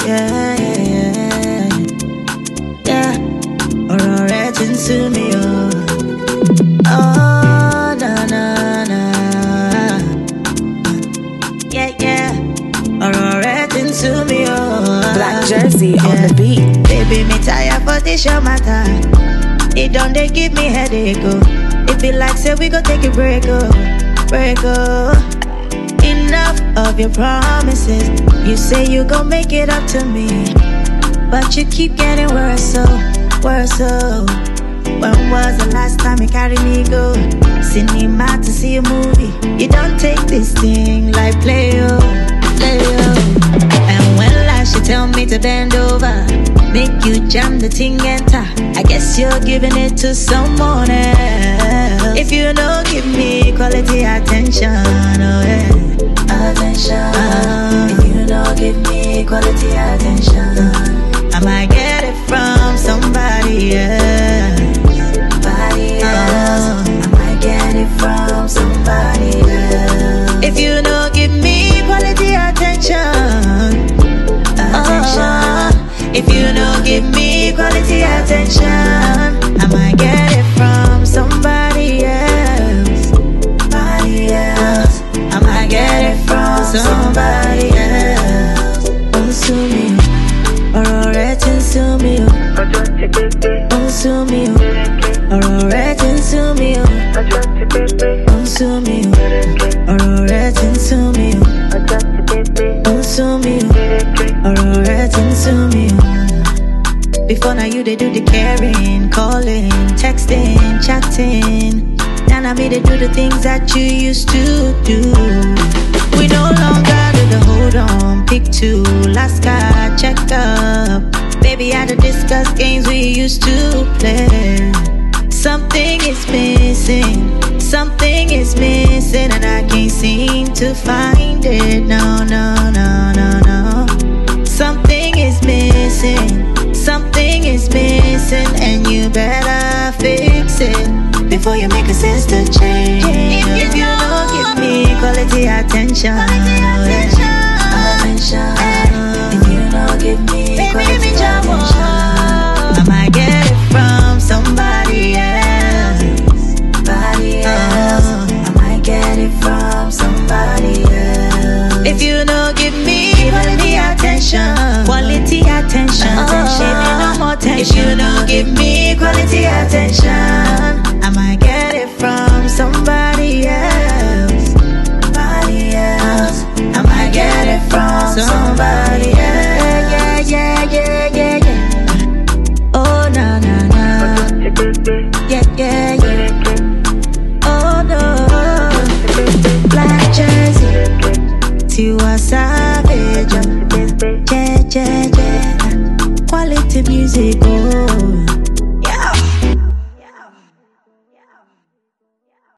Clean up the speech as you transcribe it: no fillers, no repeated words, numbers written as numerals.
yeah, yeah, yeah, yeah. Ọ̀rọ̀ rẹ ti ń sú mi o. Oh, na na na. Yeah, yeah. Ọ̀rọ̀ rẹ ti ń sú mi o. Black Jersey on the beat. Baby, me tired for this your matter. It don't they give me headache, oh. It be like say we go take a break, oh. Break, oh. Enough of your promises. You say you gon' make it up to me, but you keep getting worse, oh, worse, oh. When was the last time you carried me go cinema to see a movie? You don't take this thing like play, oh, play, oh. And when last you tell me to bend over, make you jam the thing enter, I guess you're giving it to someone else. If you don't give me quality attention, oh yeah, attention. If you don't give me quality attention, I might get it from somebody else. Somebody else. I might get it from somebody else. If you don't give me quality attention, attention. If you don't give me quality attention, I might get it from somebody else. Somebody else. I might get it from somebody else. Consume me, ọ̀rọ̀ rẹ ti ń sú mi o. Consume me, ọ̀rọ̀ rẹ ti ń sú mi o. Consume me, ọ̀rọ̀ rẹ ti ń sú mi o. Consume me, ọ̀rọ̀ rẹ ti ń sú mi o. Before now you they do the caring, calling, texting, chatting. Now I me they do the things that you used to do. We no longer do the hold on, pick two, last card, check up. Baby, I had to discuss games we used to play. Something is missing, something is missing, and I can't seem to find it. No, no, no, no, no. Something is missing, something is missing, and you better fix it before you make a sister change. If you don't give me quality attention, attention. If you don't give me quality attention, I might get it from somebody else. Somebody else. I might get it from somebody else. If you don't give me quality attention, quality attention, give me no more attention. If you don't give me quality attention, I might get it from somebody else. Somebody else. I might get it from somebody else. Yeah, yeah, yeah, yeah, yeah. Oh, na, na, na. Yeah, yeah, yeah. Oh, no. Black Jersey. Tiwa Savage. Yeah, yeah, yeah. Quality music, oh.